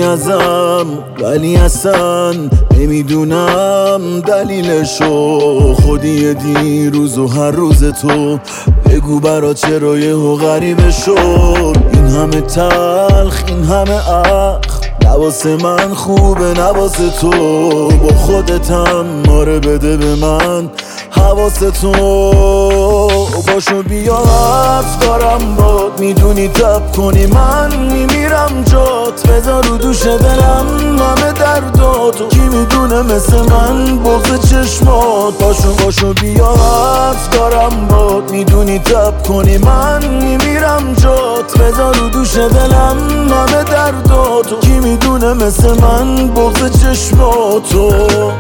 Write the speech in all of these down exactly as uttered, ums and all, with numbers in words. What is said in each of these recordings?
ازم، ولی اصلا نمیدونم دلیلشو. خودی دیروز و هر روز تو بگو برا چرا یهو غریبه شد. این همه تلخ، این همه اخ، نواسه من خوبه نواسه تو. با خودتم ماره بده به من حواستو. باشو بیا حرف دارم باد، میدونی تب کنی من میمیرم جات. بذار رو دوش دلم همه درداتو، کی میدونه مثل من بغض چشمات. باشو باشو بیا حرف دارم باد، میدونی تب کنی من میمیرم جات. بذار رو دوش دلم همه درداتو، کی میدونه مثل من بغض چشماتو.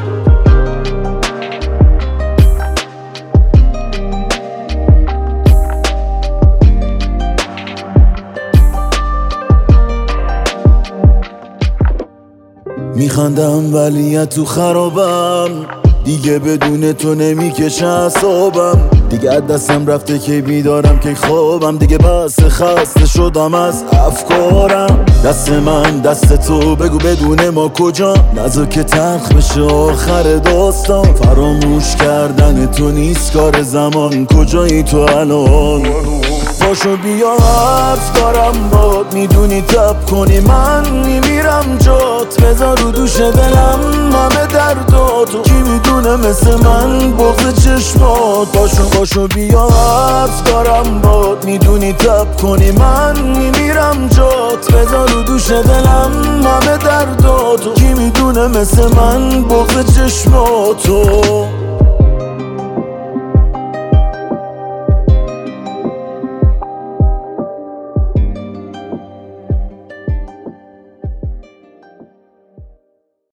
میخندم ولی تو خرابم، دیگه بدون تو نمیکشه اعصابم. دیگه از دستم رفته که بیدارم که خوابم. دیگه بس خسته شدم از افکارم. دست من دست تو، بگو بدون ما کجا. نزا که تلخ بشه آخر داستان. فراموش کردن تو نیست کار زمان، کجایی تو الان؟ باشو بیا حرف دارم باد، میدونی تب کنی من میمیرم جات. بذار رو دوش دلم همه درداتو، کی میدونه مثل من بغض چشمات. باشو باشو بیا حرف دارم باد، میدونی تب کنی من میمیرم جات. بذار رو دوش دلم همه درداتو، کی میدونه مثل من بغض چشماتو.